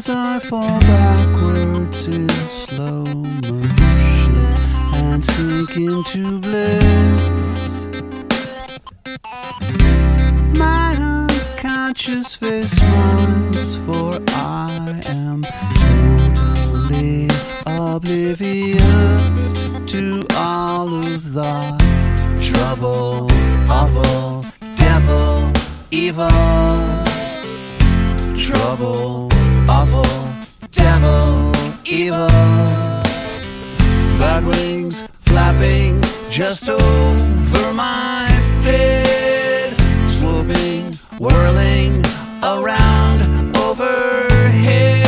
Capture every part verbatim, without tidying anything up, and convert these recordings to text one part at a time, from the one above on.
as I fall backwards in slow motion and sink into bliss. My unconscious face smiles, for I am totally oblivious to all of the trouble, awful, devil, evil. Trouble, awful, devil, evil. Bad wings flapping just over my head, swooping, whirling around overhead.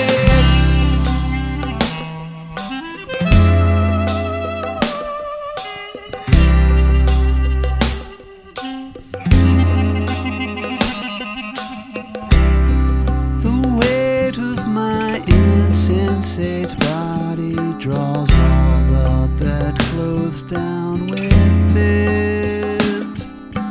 Insensate body draws all the bedclothes down with it.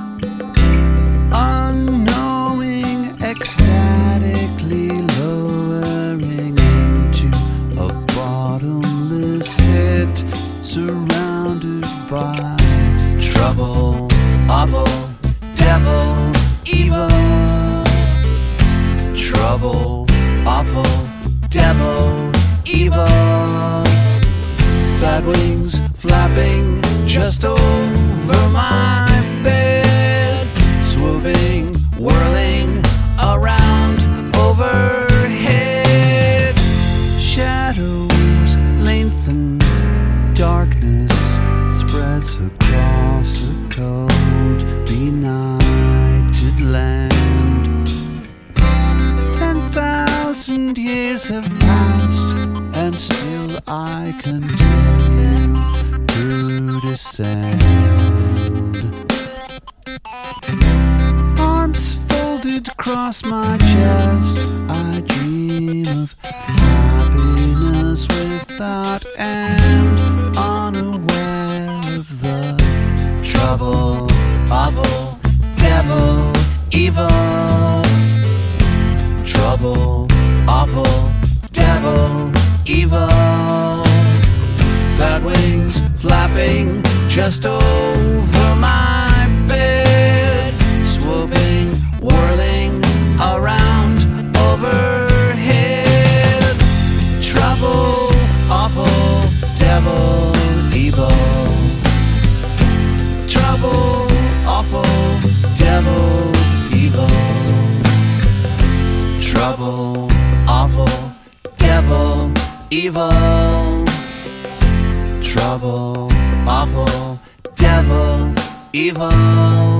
Unknowing, ecstatically lowering into a bottomless pit, surrounded by trouble, awful, devil, evil. Trouble, awful, devil, evil. Bad wings flapping just over my bed, swooping, whirling around overhead. Shadows lengthen, darkness spreads across a cold, benighted land. Thousand years have passed, and still I continue to descend. Arms folded across my chest, I dream of happiness without end, unaware of the trouble, awful, devil, evil. Trouble, awful, devil, evil. Bad wings flapping just over my bed, swooping, whirling around overhead. Trouble, awful, devil, evil. Trouble, awful, devil, evil. Trouble, awful, devil, evil. Trouble, awful, devil, evil.